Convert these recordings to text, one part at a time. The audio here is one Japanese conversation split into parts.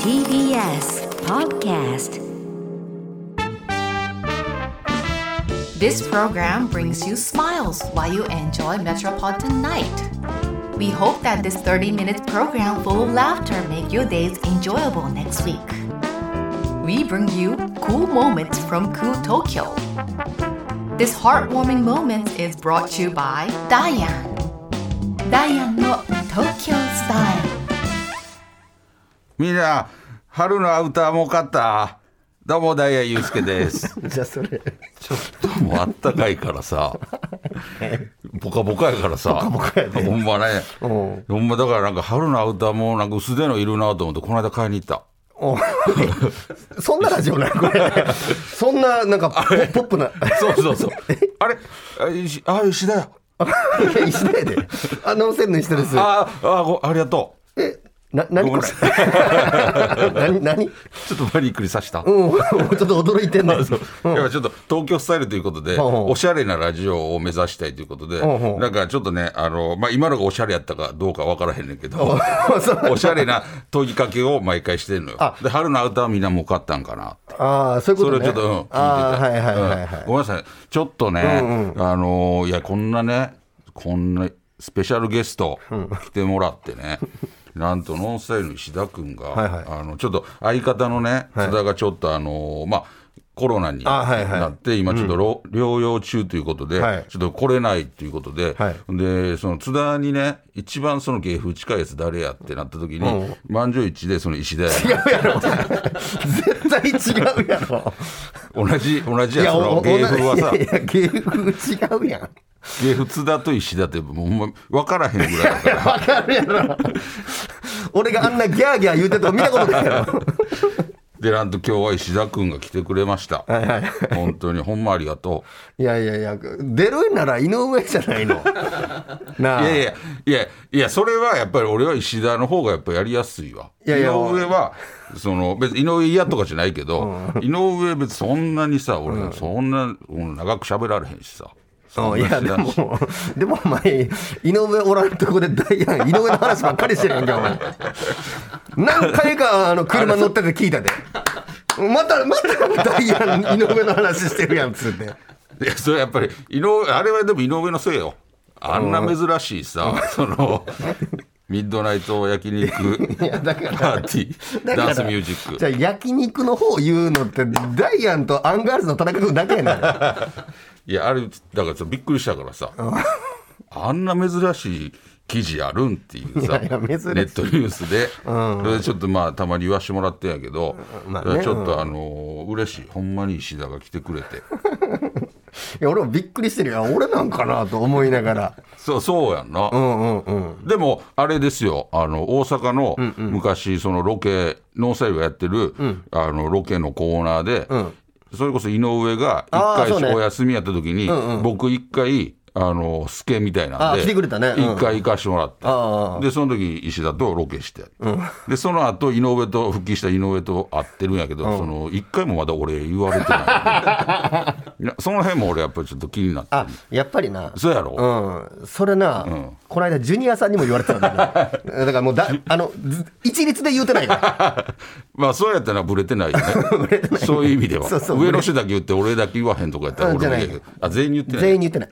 TBS Podcast. This program brings you smiles while you enjoy Metropolitan Night. We hope that this 30-minute program full of laughter make your days enjoyable next week. We bring you cool moments from cool Tokyo. This heartwarming moment is brought to you by Diane. Diane の Tokyo Style。 みんな春のアウターも買った？どうもダイヤユースケですじゃあそれちょっともうあったかいからさボカボカやからさボカボカやでほんまねほんまだからなんか春のアウターもなんか薄手のいるなと思ってこの間買いに行った。 おそんなラジオなのこれそんななんかポップなそうそうそうあれ石田や石田やでノンセルの石田です。 ありがとう。 何これ何ちょっとパニックにさした。 ちょっと驚いてんの。 いやちょっと東京スタイルということでおしゃれなラジオを目指したいということでなんかちょっとね今のがおしゃれやったかどうか分からへんねんけどおしゃれな問いかけを毎回してんのよ。で春のアウターみんなもう買ったんかなって。 そういうことね。 それをちょっと聞いてた。 はいごめんなさいちょっとねいやこんなスペシャルゲスト来てもらってねなんとノンスタイルの石田君が、ちょっと相方のね津田がちょっとコロナになって今ちょっと療養中ということで、ちょっと来れないということで、でその津田にね一番その芸風近いやつ誰やってなった時に満場一致でその石田や。 違うやろ絶対違うやろ同じやその芸風はさいや芸風違うやん。 芸風津田と石田ってもう分からへんぐらいだから分かるやろ俺があんなギャーギャー言うてたの見たことないやろでなんと今日は石田君が来てくれました。本当にほんまありがとう。いや出るなら井上じゃないのなあ。 いやそれはやっぱり俺は石田の方がやっぱやりやすいわ。井上は別に井上嫌とかじゃないけど井上別にそんなにさ俺そんな長く喋られへんしさ。 いやでもお前井上おらんとこでダイアン井上の話ばっかりしてるやんけお前何回か車乗ってて聞いたでまたダイアン井上の話してるやんつって。 いやそれやっぱりあれはでも井上のせいよ。あんな珍しいさミッドナイト焼肉パーティーダンスミュージックじゃあ焼肉の方言うのってダイアンとアンガールズの田中君だけやねんいやあれだからびっくりしたからさあんな珍しい記事あるんっていうさネットニュースでそれでちょっとたまに言わしてもらってんやけどちょっと嬉しいほんまに石田が来てくれていや俺もびっくりしてるよ俺なんかなと思いながらそうやんな。でもあれですよ大阪の昔そのロケノンスタイルがやってるロケのコーナーでそれこそ井上が一回お休みやった時に僕一回スケみたいなんで来てくれたね一回行かしてもらってでその時石田とロケしてでその後復帰した井上と会ってるんやけどその一回もまだ俺言われてないその辺も俺やっぱりちょっと気になってやっぱりなそうやろそれなこの間ジュニアさんにも言われてたんだけどだからもう一律で言うてないからそうやったらブレてないよねそういう意味では上の人だけ言って俺だけ言わへんとかやったら俺も言うけど全員言ってない全員言ってない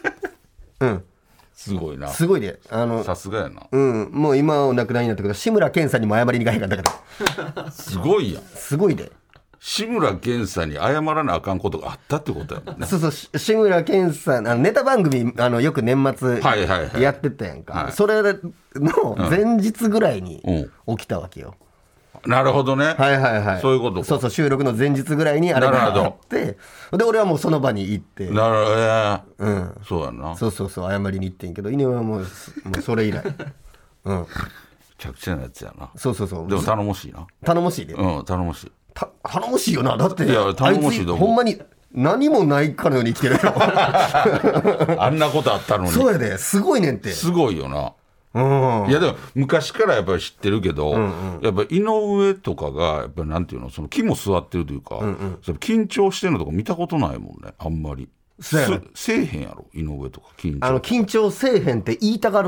すごいな。 すごいでさすがやな。 もう今お亡くなりになったけど志村けんさんにも謝りに行かへんかったからすごいやん。 すごいで志村けんさんに謝らなあかんことがあったってことやもんね。 そう志村けんさんネタ番組よく年末やってたやんか、それの前日ぐらいに起きたわけよ。 なるほどね。そういうことか。 そう収録の前日ぐらいにあれがあってで俺はもうその場に行ってなるほどそうやな。 そう謝りに行ってんけど井上はもうそれ以来めちゃくちゃなやつやな。 そうでも頼もしいな。 頼もしいで頼もしい頼もしいよな。だって頼もしいほんまに何もないかのように生きてるよあんなことあったのに。 そうやですごいねんってすごいよな。いやでも昔からやっぱり知ってるけど、やっぱ井上とかがやっぱりなんていうのその肝据わってるというか、緊張してるのとか見たことないもんねあんまり。せえへんやろ井上とか緊張せえへんって言いたがるねん。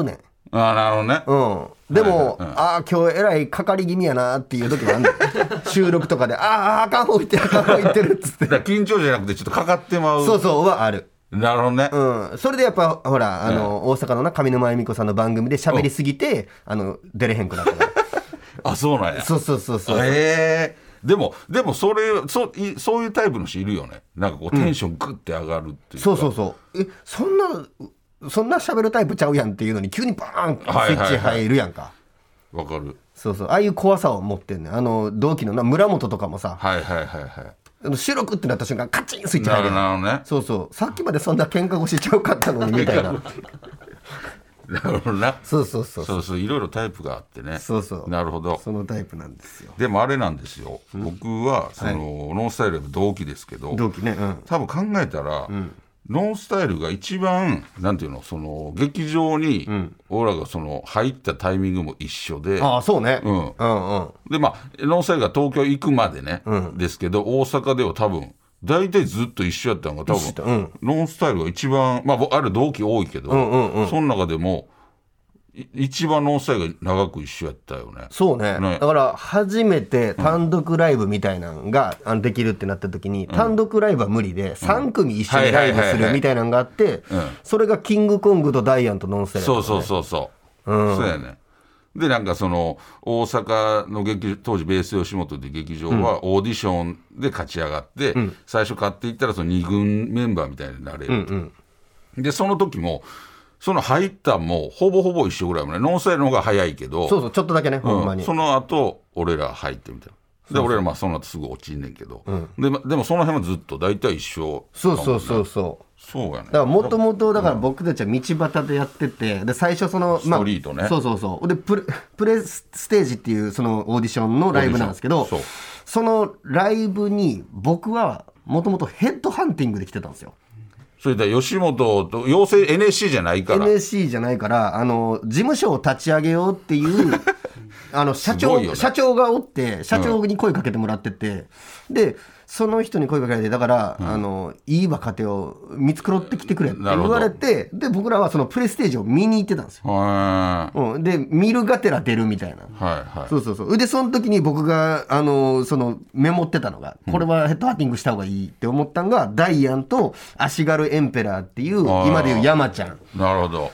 なるほどね。 でも、今日えらいかかり気味やなっていう時もあるの収録とかであかん方いってるっつって。 だ緊張じゃなくてちょっとかかってまう。 そうはある。 なるほどね。 それでやっぱほら大阪のな上沼恵美子さんの番組で喋りすぎて出れへんくなったからそうなんや。 そうでもそういうタイプの人いるよね。なんかこうテンショングッて上がるっていうか、 そんな喋るタイプちゃうやんっていうのに急にバーンスイッチ入るやんか。 わかる。 ああいう怖さを持ってんねん。同期の村本とかもさ、収録ってなった瞬間カチンスイッチ入る。 なるほどね。 さっきまでそんな喧嘩腰ちゃうかったのにみたいな。 なるほどな。 そういろいろタイプがあってね。なるほど。 そのタイプなんですよ。 でもあれなんですよ。僕はノンスタイルの同期ですけど、 同期ね。 多分考えたら、ノンスタイルが一番なんていうの、その劇場に俺らがその入ったタイミングも一緒で、 そうね。 でノンスタイルが東京行くまでね、ですけど大阪では多分大体ずっと一緒やったのが多分、ノンスタイルが一番ある同期多いけど、その中でも一番ノンスタイルが長く一緒やったよね。 そうね。だから初めて単独ライブみたいなのができるってなった時に、単独ライブは無理で3組一緒にライブするみたいなのがあって、それがキングコングとダイアンとノンスタイルだったね。 そうやね。でなんかその大阪の当時ベース吉本で劇場はオーディションで勝ち上がって、最初勝っていったらその2軍メンバーみたいになれる、でその時もその入ったもほぼほぼ一緒ぐらいもね。ノンスタイルの方が早いけど、 ちょっとだけね、ほんまに。 その後俺ら入ってみたいな。で俺らその後すぐ落ちんねんけど、でもその辺はずっと大体一緒。そうやね。 だからもともとだから僕たちは道端でやってて、で最初ストリートね。 でプレステージっていうそのオーディションのライブなんですけど、そのライブに僕はもともとヘッドハンティングで来てたんですよ。 それで吉本と養成 NSC じゃないから NSC じゃないから事務所を立ち上げようっていう社長がおって、社長に声かけてもらってて、でその人に声かけられて、だから、いい若手を見繕ってきてくれって言われて、で僕らはそのプレステージを見に行ってたんですよ。で見るがてら出るみたいな。でその時に僕がそのメモってたのが、これはヘッドハンティングした方がいいって思ったのが、ダイアンと足軽エンペラーっていう今でいう山ちゃん。 なるほど。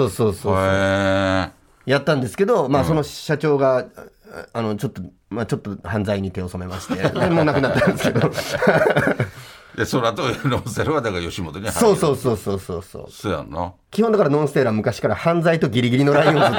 やったんですけど、その社長がちょっと犯罪に手を染めまして、もうなくなったんですけどでその後ノンスタイルはだから吉本に入る。 そうやんな。 基本だからノンスタイルは昔から犯罪とギリギリのラインをずっと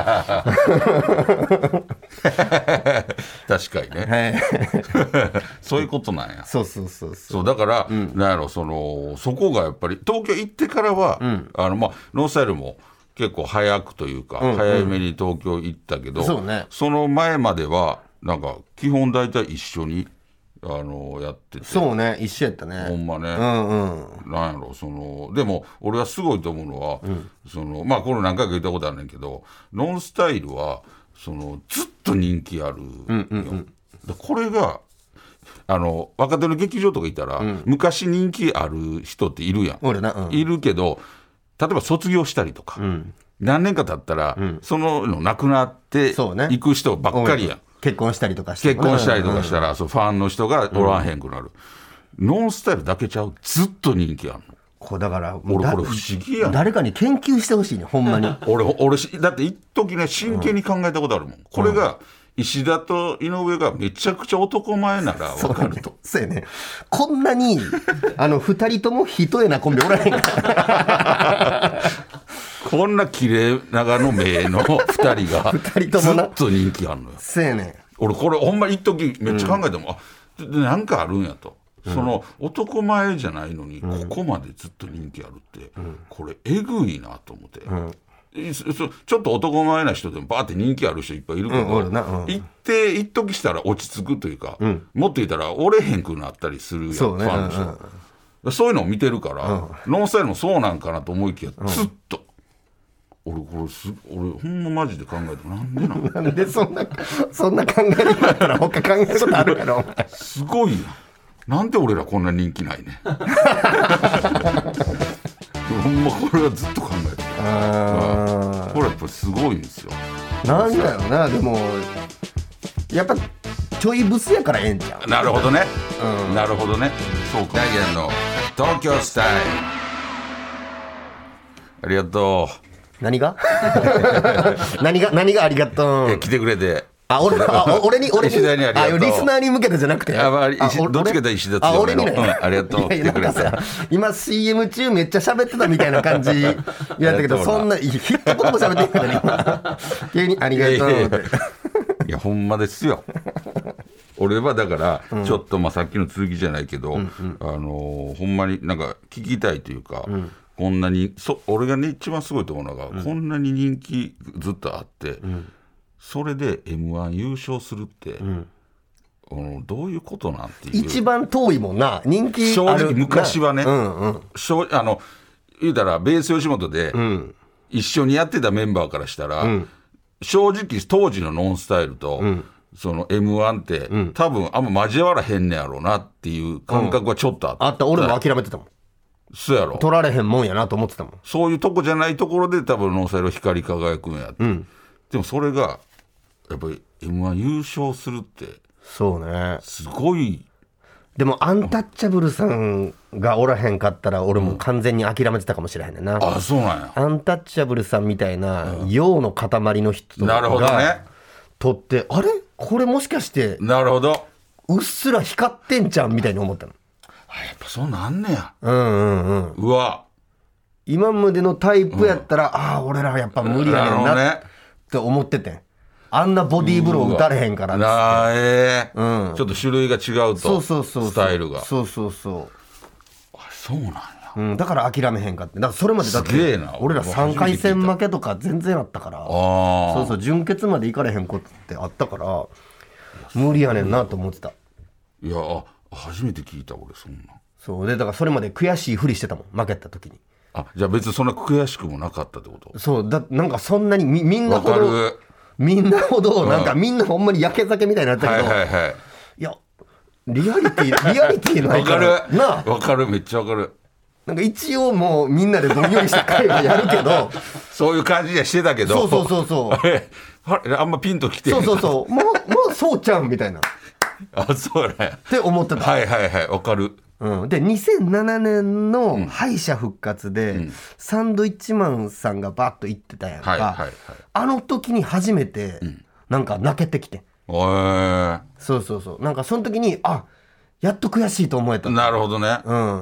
確かにね、そういうことなんや。そうだから、なんやろ、そこがやっぱり東京行ってからは、ノンスタイルも結構早くというか、早めに東京行ったけど、その前まではなんか基本大体一緒にやってて。 そうね、一緒やったね。 ほんまね。なんやろ、でも俺はすごいと思うのは、これ何回か言ったことあるねんけど、ノンスタイルはずっと人気あるよ。これが若手の劇場とかいたら、昔人気ある人っているやん。いるけど、例えば卒業したりとか、何年か経ったら、そのなくなっていく人ばっかりやん。 結婚したりとかしたら、ファンの人がおらんへんくなる。ノンスタイルだけちゃう、ずっと人気あるの。 だから俺これ不思議やん。 誰かに研究してほしいね、ほんまに。 俺だって一時ね、真剣に考えたことあるもん。これが石田と井上がめちゃくちゃ男前なら分かると。 そうやね。こんなに2人とも一重なコンビおらへんからこんな綺麗長の目の2人がずっと人気あるのよ。 そうやね。 俺これほんま一時めっちゃ考えても、なんかあるんやと。男前じゃないのにここまでずっと人気あるって、これえぐいなと思って、ちょっと男前な人でもバーって人気ある人いっぱいいるけど、一時したら落ち着くというか、もっと言ったら折れへんくなったりするやん、ファンの人。そういうのを見てるから、ノンスタイルもそうなんかなと思いきや、ずっと俺ほんまマジで考えてなんでなんでそんな考え方だったら他考えることあるやろ。 すごいな。なんで俺らこんな人気ないねほんまこれはずっと考えてる。 これやっぱりすごいんですよ。 なんだろうな、でもやっぱちょいブスやからええんちゃう。 なるほどね、なるほどね。そうか。ダイアンの東京スタイル、ありがとう。 何が何がありがとう。 来てくれて。 俺に石田にありがとう。 リスナーに向けてじゃなくて、 どっちかと石田強めの。ありがとう。来てくれて。 今 CM 中めっちゃ喋ってたみたいな感じやったけど、そんな一言も喋ってないから急にありがとうって。 いやほんまですよ。俺はだからちょっとさっきの続きじゃないけど、ほんまになんか聞きたいというか、こんなに俺がね一番すごいと思うのが、こんなに人気ずっとあって、それで M1 優勝するって、どういうことなんていう。 一番遠いもんな、人気ある。 正直昔はね、言うたらベース吉本で一緒にやってたメンバーからしたら、正直当時のノンスタイルと、その M1 って、多分あんま交わらへんねやろうなっていう感覚はちょっとあった。 あった。俺も諦めてたもん。 そうやろ。 取られへんもんやなと思ってたもん。 そういうとこじゃないところで多分ノンスタイルは光り輝くんやって、でもそれがやっぱり M1 優勝するってそうね、 すごい。 でもアンタッチャブルさんがおらへんかったら俺も完全に諦めてたかもしれへんねんな。 あ、そうなんや。 アンタッチャブルさんみたいな陽の塊の人なるほどねが取って、あれこれもしかしてなるほどうっすら光ってんちゃんみたいに思ったの。 やっぱそうなんねや。 うわ、 今までのタイプやったら、俺らはやっぱ無理やねんなって思ってて、あんなボディーブロー打たれへんからっつって、 ちょっと種類が違うと、スタイルが。 そうなんや。 だから諦めへんかって。だからそれまでだって俺ら3回戦負けとか全然あったから、準決まで行かれへんことってあったから、無理やねんなと思ってた。 いや、初めて聞いた俺そんな。 そうで、だからそれまで悔しいふりしてたもん、負けた時に。 じゃあ別にそんな悔しくもなかったってこと？ そうなんかそんなにみんなほどなんかみんなほんまにやけ酒みたいになったけど、いやリアリティないからな。 わかる、めっちゃわかる。 なんか一応もうみんなでどんよりした会話やるけどそういう感じでしてたけど、 そうあんまピンときて、 もうそうちゃんみたいなそうなんやって思ってた。 わかる。 で2007年の敗者復活で、サンドイッチマンさんがバッと言ってたやんか、あの時に初めてなんか泣けてきて、そうなんかその時にやっと悔しいと思えた。 なるほどね。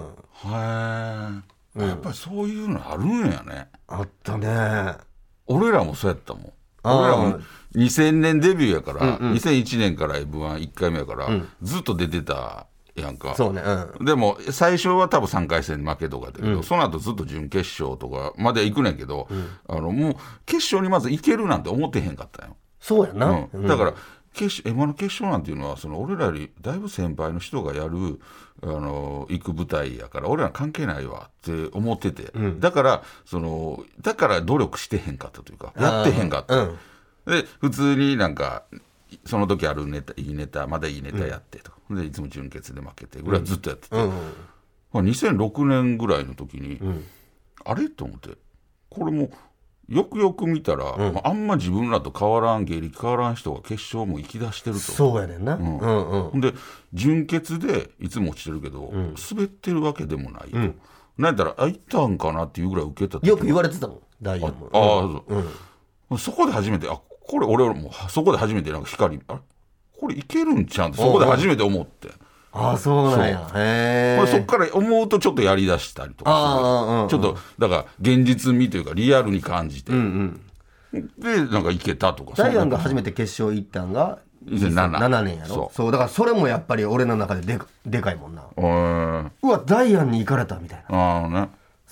やっぱりそういうのあるんやね。 あったね。 俺らもそうやったもん。俺らも2000年デビューやから、2001年から M11 回目やから、ずっと出てたやんか。 そうね、 でも最初は多分3回戦負けとかだけど、その後ずっと準決勝とかまで行くねんけど、もう決勝にまず行けるなんて思ってへんかったよ。 そうやな、 だからM1 の決勝なんていうのはその俺らよりだいぶ先輩の人がやる行く舞台やから俺ら関係ないわって思ってて、だから努力してへんかったというか、やってへんかった、で普通になんかその時あるネタ、いいネタ、まだいいネタやってと、でいつも準決で負けてぐらいずっとやってて、2006年ぐらいの時に、あれと思って、これもよくよく見たら、あんま自分らと変わらん芸歴変わらん人が決勝も行き出してると。 そうやねんな。 で準決でいつも落ちてるけど、滑ってるわけでもないと、なんやったら行ったんかなっていうぐらい受けた。 よく言われてたもん、ダイヤも。 そこで初めてこれ俺もそこで初めてなんか光、これいけるんちゃうんってそこで初めて思って。 そうなんや。 これそっから思うとちょっとやりだしたりとかちょっとだから現実味というかリアルに感じて、でなんかいけたとか。 ダイアンが初めて決勝行ったんが2007年やろ。そうだからそれもやっぱり俺の中ででかいもんな。うわダイアンに行かれたみたいな。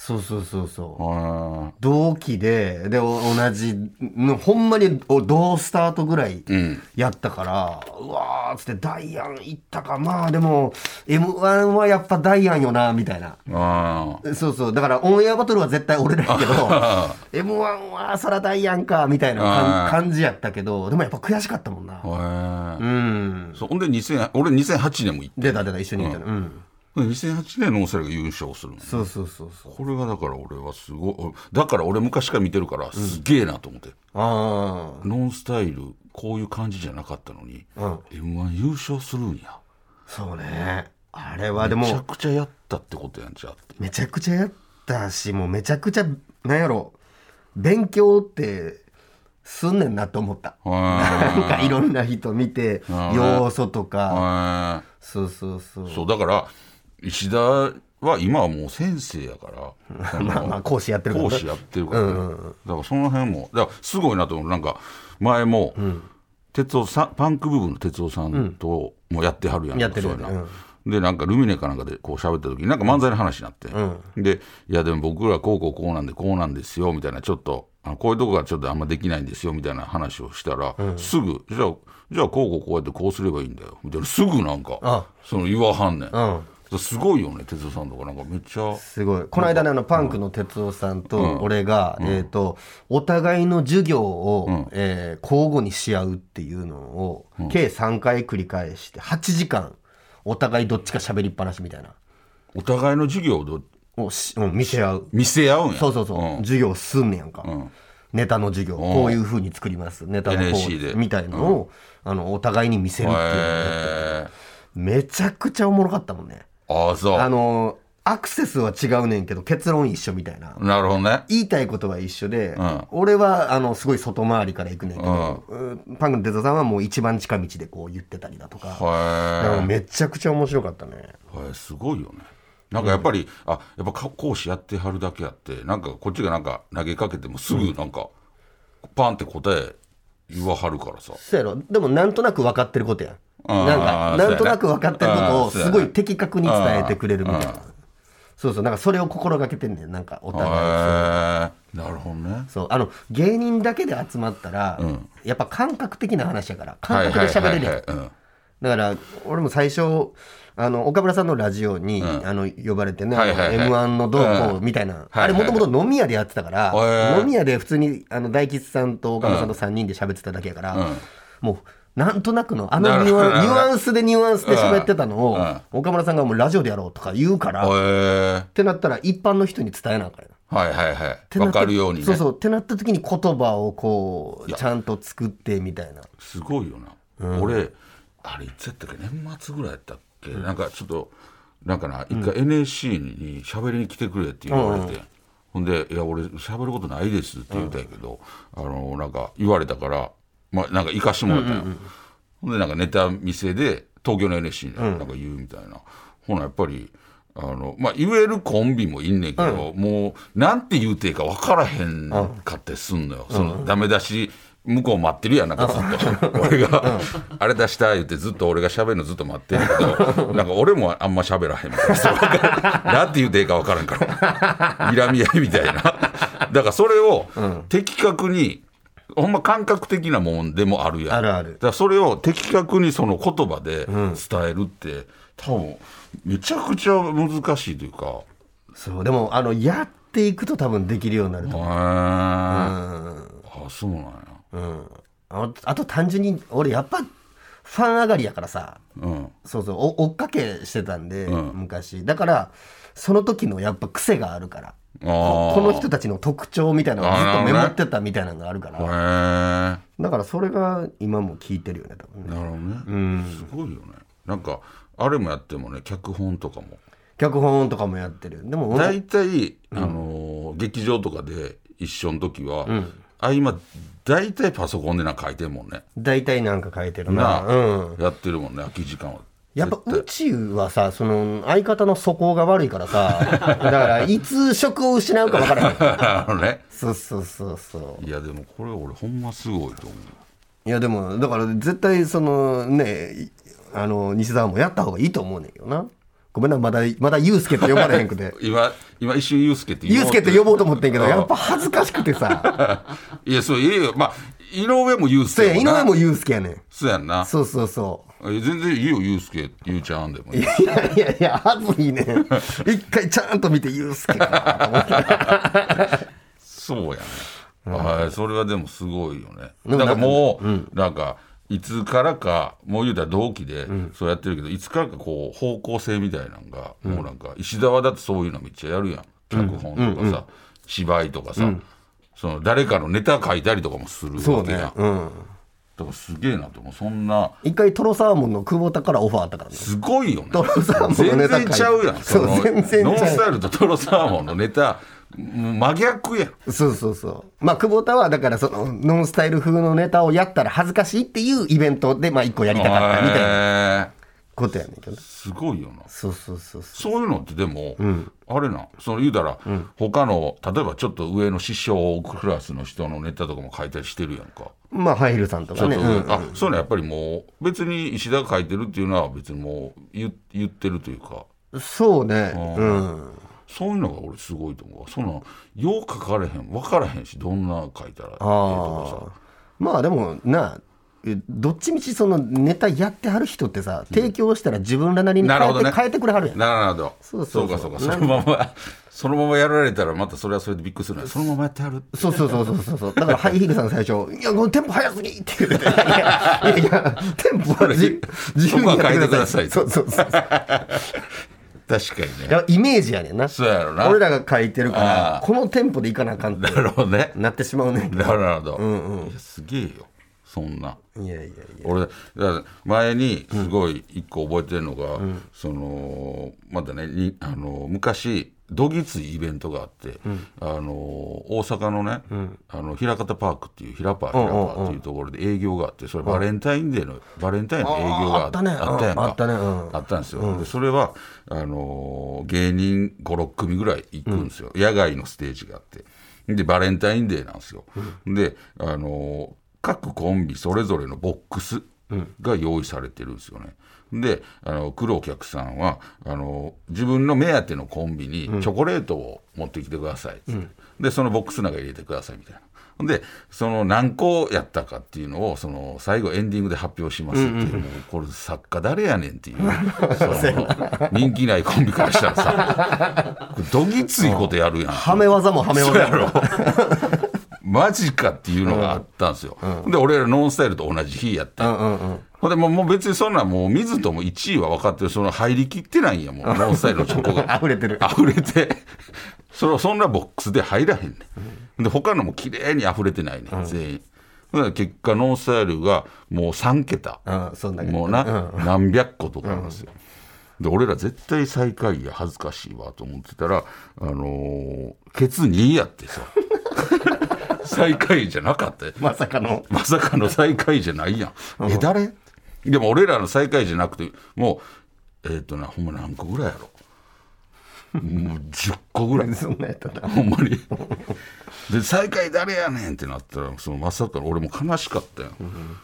そう同期で同じのほんまに同スタートぐらいやったから、うわーっつってダイアン行ったか、まあでも M1 はやっぱダイアンよなみたいな。だからオンエアバトルは絶対俺らやけどM1 はそらダイアンかみたいな感じやったけど、でもやっぱ悔しかったもんな。 ほんで俺2008年も行って出た一緒に行ったの。 2008年のノンスタイルが優勝するの、ね、 そうこれがだから俺はすごい、だから俺昔から見てるからすげえなと思って、ノンスタイルこういう感じじゃなかったのに、M1 優勝するんや。 そうね、あれはでもめちゃくちゃやったってことやんちゃって。 めちゃくちゃやったし、もうめちゃくちゃなんやろ、勉強ってすんねんなと思った。なんかいろんな人見て要素とか、そうだから石田は今はもう先生やからまあ講師やってるからね、 だからその辺もだからすごいなと思う。なんか前も、哲夫さん、パンク部分の哲夫さんともやってはるやん、 やってるよね、 でなんかルミネかなんかでこう喋った時になんか漫才の話になって、でいやでも僕らこうなんでこうなんですよみたいな、ちょっとこういうとこがちょっとあんまできないんですよみたいな話をしたら、すぐじゃあこうやってこうすればいいんだよみたいな、すぐなんかその言わはんねん、すごいよね哲夫さんとか。なんかめっちゃすごい。この間ねパンクの哲夫さんと俺が、お互いの授業を、交互にし合うっていうのを、計3回繰り返して8時間お互いどっちか喋りっぱなしみたいな。 お互いの授業を見せ合う。 見せ合うんや。 そう、授業すんねやんか、ネタの授業こういう風に作ります、ネタのこうみたいのを、お互いに見せるっていうのをやって、めちゃくちゃおもろかったもんね。 そうアクセスは違うねんけど結論一緒みたいな。 なるほどね。 言いたいことは一緒で、俺はすごい外回りから行くねんけど、パンクの哲夫さんはもう一番近道でこう言ってたりだとか、だからめちゃくちゃ面白かったね。 すごいよね。なんかやっぱり、やっぱ講師やってはるだけあって、なんかこっちがなんか投げかけてもすぐなんか、パンって答え言わはるからさ。 そうやろ。でもなんとなく分かってることやん。なんとなく分かってることをすごい的確に伝えてくれるみたいな。そうなんかそれを心がけてんねん、なんかお互い。 なるほどね。 そう芸人だけで集まったら、やっぱ感覚的な話やから感覚で喋れるやん。だから俺も最初岡村さんのラジオに、呼ばれてね、M1 のどうこうみたいな、あれもともと飲み屋でやってたから、飲み屋で普通に大吉さんと岡村さんと3人で喋ってただけやから、もうなんとなくのニュアンスで喋ってたのを、岡村さんがもうラジオでやろうとか言うから、ってなったら一般の人に伝えなあかんやん。 分かるようにね。 そうってなった時に言葉をこうちゃんと作ってみたいな。 すごいよな。俺あれいつやったっけ、年末ぐらいやったっけ、なんかちょっとなんかな一回 NSC に喋りに来てくれって言われて、ほんでいや俺喋ることないですって言ったんやけど、なんか言われたからなんか行かしてもらったんや。ほんでなんかネタ見せで東京の NSC になんか言うみたいな。ほなやっぱり言えるコンビもいんねんけど、もうなんて言うていいか分からへんかってすんのよ。そのダメ出し向こう待ってるやん、なんかずっと俺があれ出した言ってずっと俺が喋るのずっと待ってるけど、なんか俺もあんま喋らへんみたいな、なんて言うていいか分からんから睨み合いみたいな。だからそれを的確に、ほんま感覚的なもんでもあるやん。 あるある。 だからそれを的確にその言葉で伝えるって、多分めちゃくちゃ難しいというか。 そうでもやっていくと多分できるようになると思う。 そうなんや。 あと単純に俺やっぱファン上がりやからさ、追っかけしてたんで、昔だからその時のやっぱ癖があるから、この人たちの特徴みたいなのをずっとメモってたみたいなのがあるから、だからそれが今も聞いてるよね多分ね。 なるほどね。すごいよね。なんかあれもやってもね、脚本とかもやってる。でも大体劇場とかで一緒の時は、今大体パソコンでなんか書いてるもんね。 大体なんか書いてるな。 やってるもんね、空き時間は。 やっぱ宇宙はさ、その相方の素行が悪いからさ、だからいつ職を失うか分からない。そう。 いやでもこれ俺ほんますごいと思う。 いやでもだから絶対そのね、西澤もやった方がいいと思うねんけどな。ごめんな、まだユースケって呼ばれへんくて今一瞬ユースケって呼ぼうと思ってんけど、やっぱ恥ずかしくてさ。いやそういいよ。井上もユースケやな。井上もユースケやねん。 そうやんな。 そう全然いいよ、ユースケって言うちゃうんでも。 いや恥ずいねん。一回ちゃんと見てユースケかなと思って。 そうやね。それはでもすごいよね。だからもうなんかいつからかもう言うたら同期でそうやってるけど、いつからかこう方向性みたいなのが、もうなんか石田はだってそういうのめっちゃやるやん、脚本とかさ、芝居とかさ、その誰かのネタ書いたりとかもするわけやん、だからすげえなと思う。そんな一回トロサーモンの久保田からオファーあったからね。 すごいよね。 トロサーモンの全ネタ書いて然ちゃうやん。 そう全然ちゃう。 ノンスタイルとトロサーモンのネタもう真逆やん。 そうそうそう。まあ久保田はだからそのノンスタイル風のネタをやったら恥ずかしいっていうイベントでまあ一個やりたかったみたいなことやねんけど。 すごいよな。 そうそうそうそういうのってでも、あれな、その言うたら、他の例えばちょっと上の師匠クラスの人のネタとかも書いたりしてるやんか。 まあハイルさんとかね。 そういうのやっぱりもう別に石田が書いてるっていうのは別にもう言ってるというか。 そうね。 そういうのが俺すごいと思う。そのよう書かれへん、分からへんし、どんな書いたらいいとかさ。 まあでもな、どっちみちそのネタやってはる人ってさ、提供したら自分らなりに変えてくれはるやん。 なるほど。そうか。そのままやられたらまたそれはそれでびっくりするね。そのままやってはる。 そう。だからハイヒールさん最初、いやこのテンポ早すぎって言って、いやテンポは自由にやってください。そう。 確かにね。 イメージやねんな。 そうやろな。 俺らが書いてるからこのテンポでいかなあかんってなってしまうね。 なるほど。すげえよ。そんな。 いや俺だから前にすごい一個覚えてるのが、そのまだね昔どぎついイベントがあって、大阪のね、枚方パークっていうひらパーっていうところで営業があって、それバレンタインの営業があったやんか。あったんですよ。でそれは芸人 5,6 組ぐらい行くんですよ。野外のステージがあって、でバレンタインデーなんですよ。で各コンビそれぞれのボックスが用意されてるんですよね。で来るお客さんは自分の目当てのコンビにチョコレートを持ってきてください、でそのボックスの中に入れてくださいみたいな。でその何個やったかっていうのをその最後エンディングで発表しますっていう、もうこれ作家誰やねんっていうその人気ないコンビからしたらさどぎついことやるやん。 はめ技もはめ技やろマジかっていうのがあったんですよ。で俺らノンスタイルと同じ日やって、ほんでもう別にそんなもう水とも1位は分かってる、その入りきってないんやもうノンスタイルのチョコが溢れてそんなボックスで入らへんねん。で他のも綺麗に溢れてないねん、全員。結果ノンスタイルがもう3桁、もう何百個とかなんですよ。で俺ら絶対最下位や恥ずかしいわと思ってたらケツ2位やってさ最下位じゃなかったよ。 まさかの最下位じゃないやん。誰でも俺らの最下位じゃなくてもうほんま何個ぐらいやろもう10個ぐらいそんなやったなほんまにで最下位誰やねんってなったらまさか俺も悲しかったよ、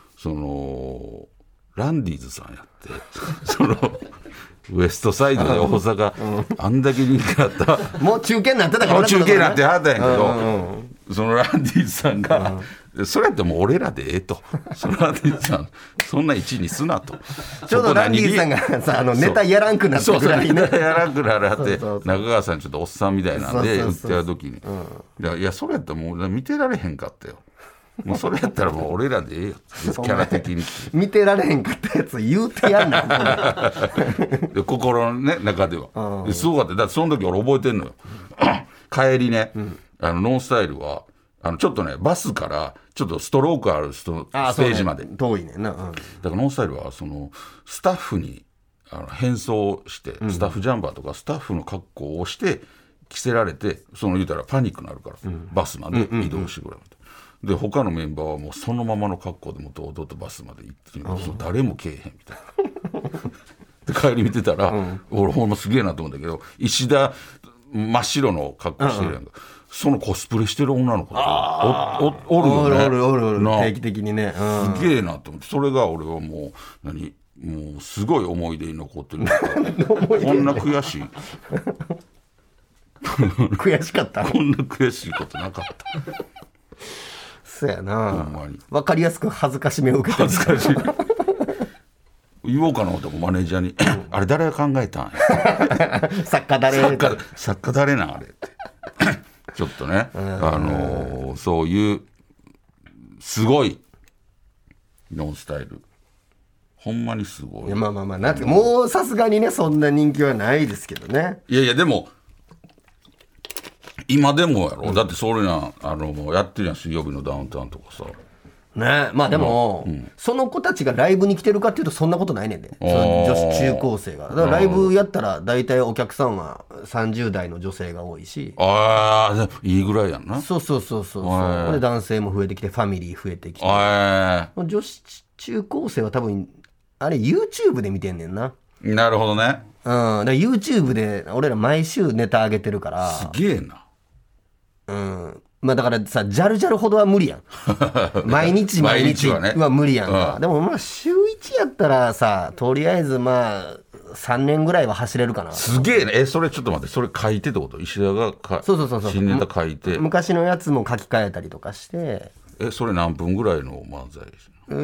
ランディーズさんやってウエストサイドで大阪、あんだけ人気あったもう中継になってたからもう中継になってはったんやけど、そのランディーズさんが、それやってもう俺らでええと、そのランディーズさんそんな1位にすなと。 ちょうどランディーズさんがさネタやらんくなってぐらいね。 ネタやらんくならって中川さんちょっとおっさんみたいなんで売ってる時に、いやそれやったらもう見てられへんかったよ。もうそれやったらもう俺らでええよキャラ的に見てられへんかったやつ言うてやんなで心の、ね、中では、すごかった。だってその時俺覚えてんのよ帰りね、ノンスタイルはちょっとねバスからちょっとストロークあるステージまで、 遠いねんな、 だからノンスタイルはそのスタッフに変装して、スタッフジャンバーとかスタッフの格好をして着せられて、言うたらパニックになるから、バスまで移動してくれみたいな。で他のメンバーはもうそのままの格好でもう堂々とバスまで行って誰もけえへんみたいなで帰り見てたら、俺ほんますげえなと思うんだけど、石田真っ白の格好してるやんか、そのコスプレしてる女の子とおるよね。 おる定期的にね、 すげえなと思って、それが俺はもうすごい思い出に残ってるこんな悔しい悔しかったこんな悔しいことなかったそうやな、分かりやすく恥ずかしめを受けてる。 恥ずかしい言おうかなとマネージャーにあれ誰が考えたんや作家誰なんあれってちょっとねそういうすごいノンスタイルほんまにすごい。 いやまあなんていうかもうさすがにねそんな人気はないですけどね。 いやでも今でもやろ、だってそれやってるやん、水曜日のダウンタウンとかさね。まあでも、その子たちがライブに来てるかっていうとそんなことないねんで、その女子中高生が。だからライブやったら大体お客さんは30代の女性が多いし、 いいぐらいやんな。 そうで男性も増えてきてファミリー増えてきて、女子中高生は多分あれ YouTube で見てんねんな。 なるほどね。 だから YouTube で俺ら毎週ネタ上げてるから。 すげえな。 まあだからさ、ジャルジャルほどは無理やん。毎日は無理やんか。でもまあ週1やったらさ、とりあえずまあ3年ぐらいは走れるかな。 すげえね。それちょっと待って、それ書いてってこと？石田がそう新ネタ書いて昔のやつも書き換えたりとかして。 それ何分ぐらいの漫才ですか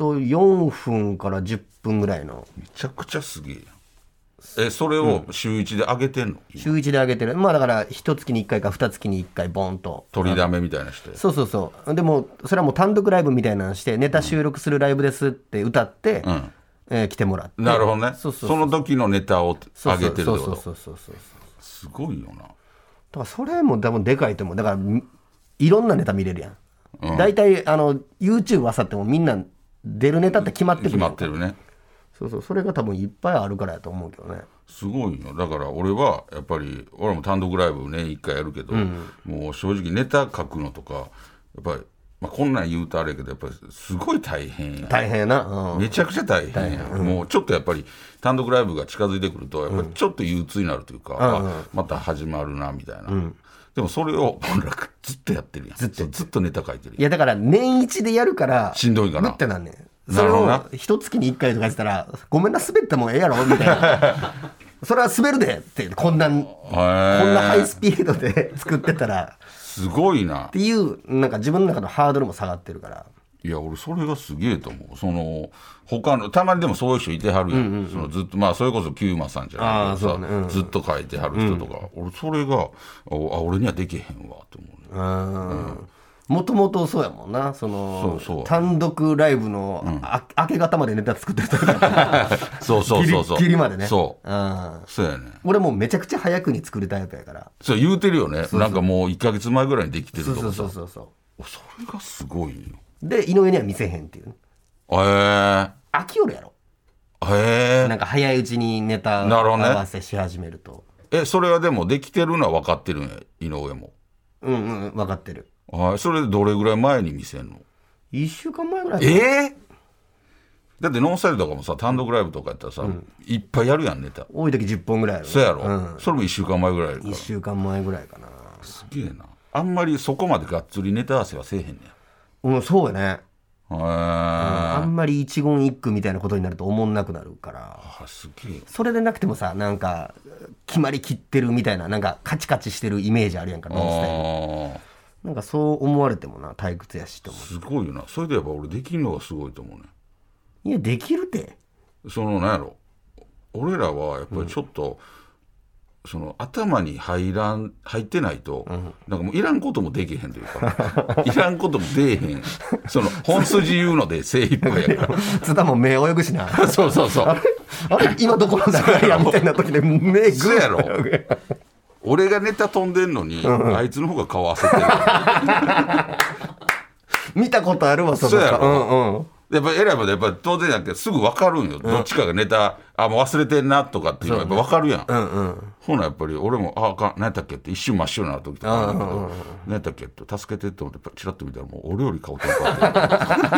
？4分から10分ぐらいの。 めちゃくちゃすげえやん。それを週1で上げてんの？ 週1で上げてる。まあだから1月に1回か2月に1回ボンと取りだめみたいなして。 そうでもそれはもう単独ライブみたいなのしてネタ収録するライブですって歌って、来てもらって。 なるほどね。その時のネタを上げてるってこと。 そうすごいよな。だからそれも多分でかいと思う。だからいろんなネタ見れるやん。大体YouTube あさってもみんな出るネタって決まってる。 決まってるね。 それが多分いっぱいあるからやと思うけどね。 すごいよ。だから俺はやっぱり俺も単独ライブ年1回やるけど、もう正直ネタ書くのとかやっぱり、こんなん言うとあれやけどやっぱりすごい大変や。 大変やな、 めちゃくちゃ大変や。もうちょっとやっぱり単独ライブが近づいてくるとやっぱりちょっと憂鬱になるというか、また始まるなみたいな、でもそれを俺らずっとやってるやん。ずっとネタ書いてる。 いやだから年一でやるからしんどいかなってなんねん。それを一月に1回とかしたらごめんな滑ってもええやろみたいなそれは滑るでってこんなハイスピードで作ってたらすごいなっていうなんか自分の中のハードルも下がってるから。 いや俺それがすげえと思う。他のたまにでもそういう人いてはるやん、ずっとそれこそキューマさんじゃないけどさ、ずっと書いてはる人とか、俺それが俺にはできへんわと思うね。 もともとそうやもんな。そう単独ライブの、明け方までネタ作ってたからそうギリまでね。そうやね。 俺もうめちゃくちゃ早くに作るタイプやから。 そう言うてるよね。なんかもう1ヶ月前ぐらいにできてるとかさ。 そうそれがすごいよ。 で井上には見せへんっていう。飽きよるやろ。なんか早いうちにネタ合わせし始めると。 それはでもできてるのは分かってるんや、井上も。 分かってる。 それでどれぐらい前に見せんの ？1週間前ぐらい。 だってノンスタイルとかもさ単独ライブとかやったらさ、いっぱいやるやんネタ。 多い時10本ぐらいやろ。 そうやろ、それも1週間前ぐらいやるから。 1週間前ぐらいかな。 すげえな。あんまりそこまでがっつりネタ合わせはせえへんねや。 そうやね。あんまり一言一句みたいなことになると思んなくなるから。 すげえ。 それでなくてもさなんか決まりきってるみたいななんかカチカチしてるイメージあるやんかノンスタイル。なんかそう思われてもな退屈やしと思う。 すごいよな。それでやっぱ俺できるのがすごいと思うね。 いやできるて。 なんやろ俺らはやっぱりちょっと、頭に入ってないと、なんかもういらんこともできへんというかいらんことも出えへん。本筋言うので精一杯やから津田も目泳ぐしなそうあれ今どこの流れやみたいな時で目グーやろ俺がネタ飛んでんのに、あいつの方が顔焦ってる見たことあるわ。 そうやろ、やっぱ選ぶとやっぱ当然やけどすぐ分かるんよ、どっちかがネタもう忘れてんなとかっていうのはやっぱ分かるやん、ほなやっぱり俺も何やったっけって一瞬真っ白になる時とかあるんだけど、何やったっけって助けてって思ってチラッと見たらもう俺より顔テンパってるだ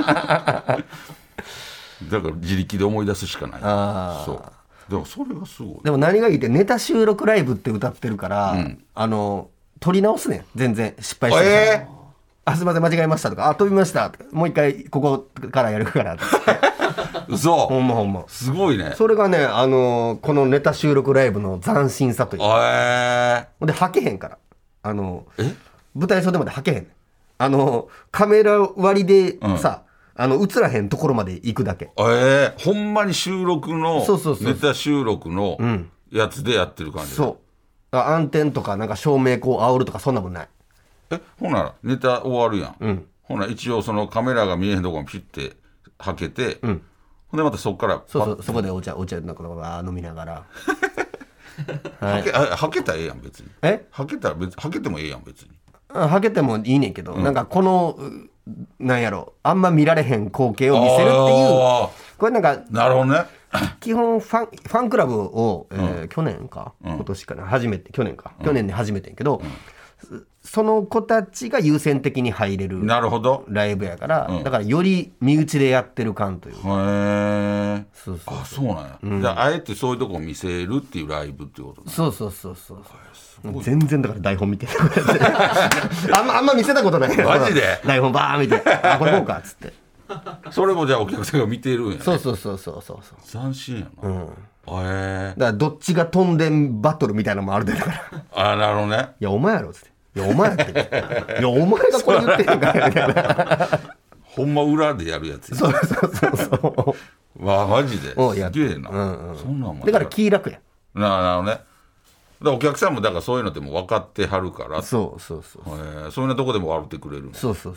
から自力で思い出すしかない。そうでもそれがすごい。 でも何がいいってネタ収録ライブって歌ってるから、撮り直すねん全然失敗してるすいません間違えましたとか飛びましたとかもう一回ここからやるからって嘘ほんますごいね。それがねこのネタ収録ライブの斬新さというかで吐けへんから舞台袖まで吐けへんカメラ割りでさ、映らへんところまで行くだけ。 ほんまに収録のネタ収録のやつでやってる感じ。 そう暗転とかなんか照明こう煽るとかそんなもんない。 ほなネタ終わるやん、ほな一応そのカメラが見えへんところにピッてはけて、ほんでまたそこからそこでお茶なんか飲みながらはい、はけたらええやん別に。はけたらはけてもええやん別に。 はけてもいいねんけど、なんかこのなんやろあんま見られへん光景を見せるっていうこれなんかなるほどね。 基本ファンクラブを、去年か、今年かな去年で始めてんけど、その子たちが優先的に入れるライブやから、だからより身内でやってる感というか。 へえ。そうなんや。じゃああえてそういうとこを見せるっていうライブっていうことね。 そう全然だから台本見てあんま見せたことない。 マジで台本バー見てこれどうかっつって。 それもじゃあお客さんが見てるんやね。 そう斬新やな。 だからどっちが飛んでんバトルみたいなのもあるでだからなるほどね。 いやお前やろっつって。いやお前やっていやお前がこれ言ってへんからみたいなほんま裏でやるやつや。 そうマジですげえな。そんなんもだから気楽や。 なるほどね。だからお客さんもだからそういうのでも分かってはるから。 そうそういうとこでも笑ってくれる。 そうす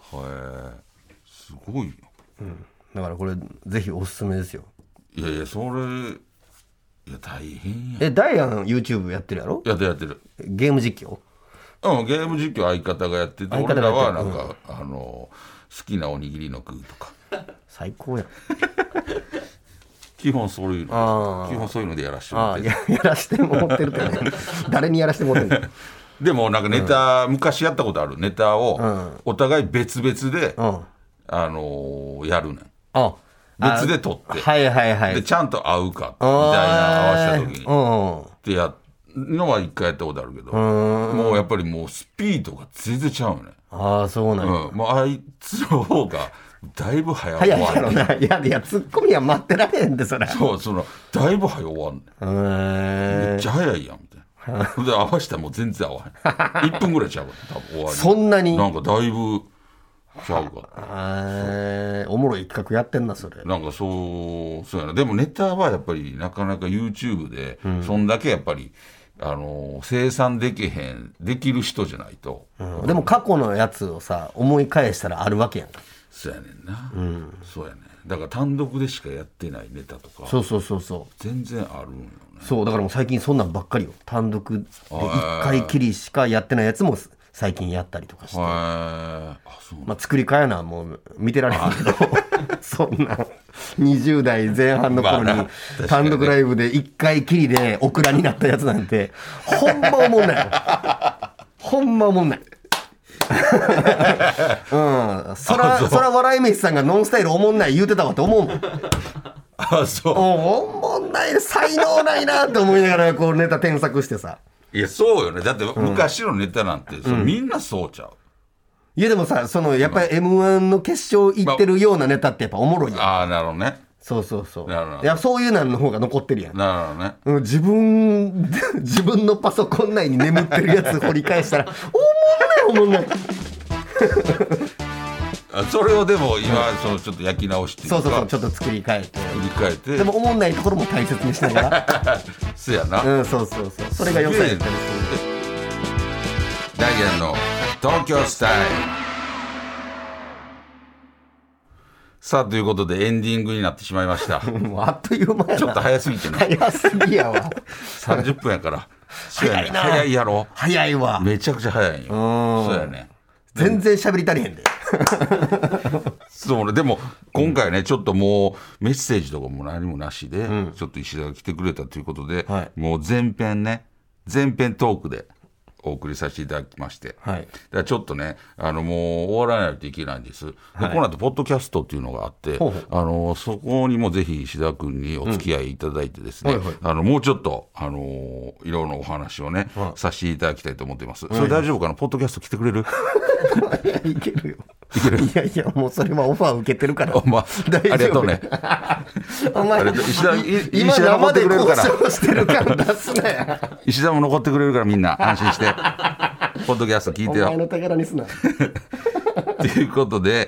ごいよ。 だからこれぜひおすすめですよ。 いやそれ大変や。 ダイアン YouTube やってるやろ。 やってる。 ゲーム実況。 ゲーム実況相方がやってて、俺らはなんか、好きなおにぎりの具とか最高やん基本そういうのでやらしてもらってやらしてもらってるってね誰にやらしてもらってるのでもなんかネタ、昔やったことあるネタをお互い別々で、やるねん。別で撮ってでちゃんと合うかみたいな合わせた時にってやのは一回やったことあるけど、もうやっぱりもうスピードが全然ちゃうよね。 そうなんや。 もうあいつの方がだいぶ早いやツッコミは待ってられへんでそれ。 だいぶ早終わんねん。めっちゃ早いやんみたいな。で合わせたらもう全然合わへん。1分ぐらいちゃうから多分終わり。 そんなになんかだいぶちゃうか。 おもろい企画やってんなそれ。 なんかそうやな。でもネタはやっぱりなかなか YouTube で、そんだけやっぱり生産できる人じゃないと、 でも過去のやつをさ思い返したらあるわけやんか。 そうやねんな、そうやねん。だから単独でしかやってないネタとかそう全然あるんよね。 そうだからもう最近そんなんばっかりよ。単独で1回きりしかやってないやつも最近やったりとかして、作り替えなもう見てられへんけどそんな20代前半の頃に単独ライブで1回きりでオクラになったやつなんてほんまおもんないほんまおもんないそら笑い飯さんがノンスタイルおもんない言うてたわって思うもん。おもんない才能ないなって思いながらこうネタ添削してさ。 いやそうよね。だって昔のネタなんて、みんなそうちゃう。 いやでもさやっぱり M1 の決勝行ってるようなネタってやっぱおもろいやん。 なるほどね。 そういやそういうのの方が残ってるやん。 なるほどね。 自分のパソコン内に眠ってるやつ掘り返したらおもんないそれをでも今ちょっと焼き直してそうちょっと作り変えてでもおもんないところも大切にしながらそうやな。 そうそれが良さやったりする。 ダイアンの東京スタイル。さあということでエンディングになってしまいましたもうあっという間やな。 ちょっと早すぎてな。 早すぎやわ 30分やから早いな。 早いやろ。 早いわ。 めちゃくちゃ早いよ。そうやね。 全然喋り足りへんでそうでも今回ねちょっともうメッセージとかも何もなしで、ちょっと石田が来てくれたということで、もう前編トークでお送りさせていただきまして、だからちょっとねもう終わらないといけないんです。でこの後ポッドキャストっていうのがあってそこにもぜひ石田君にお付き合いいただいてですね、もうちょっといろんなお話をね、させていただきたいと思っています。それ大丈夫かな。ポッドキャスト来てくれるいけるよ。いやもうそれはオファー受けてるから大丈夫。ありがとうねお前今生で交渉してる感出すなや石田も残ってくれるからみんな安心してポッドキャスト聞いてよ。 お前の手柄にすなということで、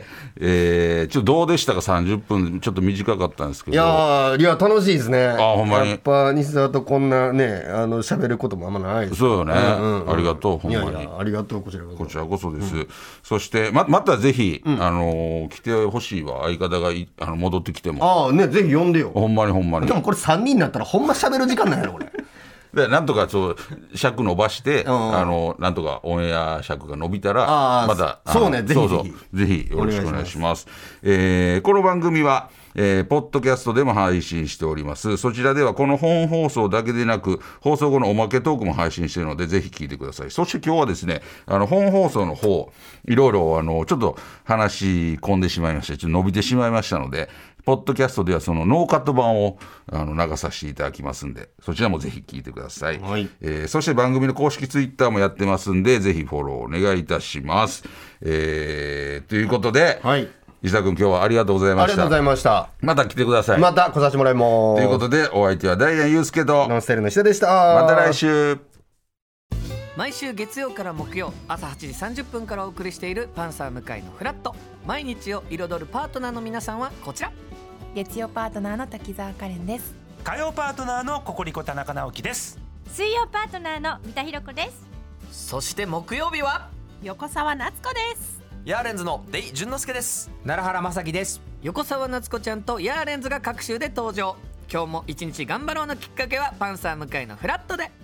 ちょっとどうでしたか30分ちょっと短かったんですけど。 いや楽しいですね。 ほんまにやっぱ西澤とこんなね喋ることもあんまないです。 そうよね、ありがとうほんまに。 いやありがとう。こちらこそです、そしてまたぜひ、来てほしいわ。相方が戻ってきてもぜひ呼んでよ。 ほんまにでもこれ3人になったらほんま喋る時間なんやろこれ。 でなんとか尺伸ばして、なんとかオンエア尺が伸びたらまたそうね、ぜひよろしくお願いします。この番組はポッドキャストでも配信しております。そちらではこの本放送だけでなく放送後のおまけトークも配信しているのでぜひ聞いてください。そして今日はですね本放送の方いろいろちょっと話し込んでしまいましてちょっと伸びてしまいましたのでポッドキャストではそのノーカット版を流させていただきますんでそちらもぜひ聞いてください、そして番組の公式ツイッターもやってますんでぜひフォローお願いいたします、ということで、石田君今日はありがとうございました。 ありがとうございました。 また来てください。 また来させてもらいます。 ということでお相手はダイアンユースケとノンスタイルの石田でした。 また来週。 毎週月曜から木曜朝8時30分からお送りしているパンサー向井のフラット。毎日を彩るパートナーの皆さんはこちら。 月曜パートナーの滝沢カレンです。 火曜パートナーのココリコ田中直樹です。 水曜パートナーの三田寛子です。 そして木曜日は横澤夏子です。 ヤーレンズのデイ淳之介です。 奈良原正樹です。 横澤夏子ちゃんとヤーレンズが各週で登場。今日も一日頑張ろうのきっかけはパンサー向井のフラットで。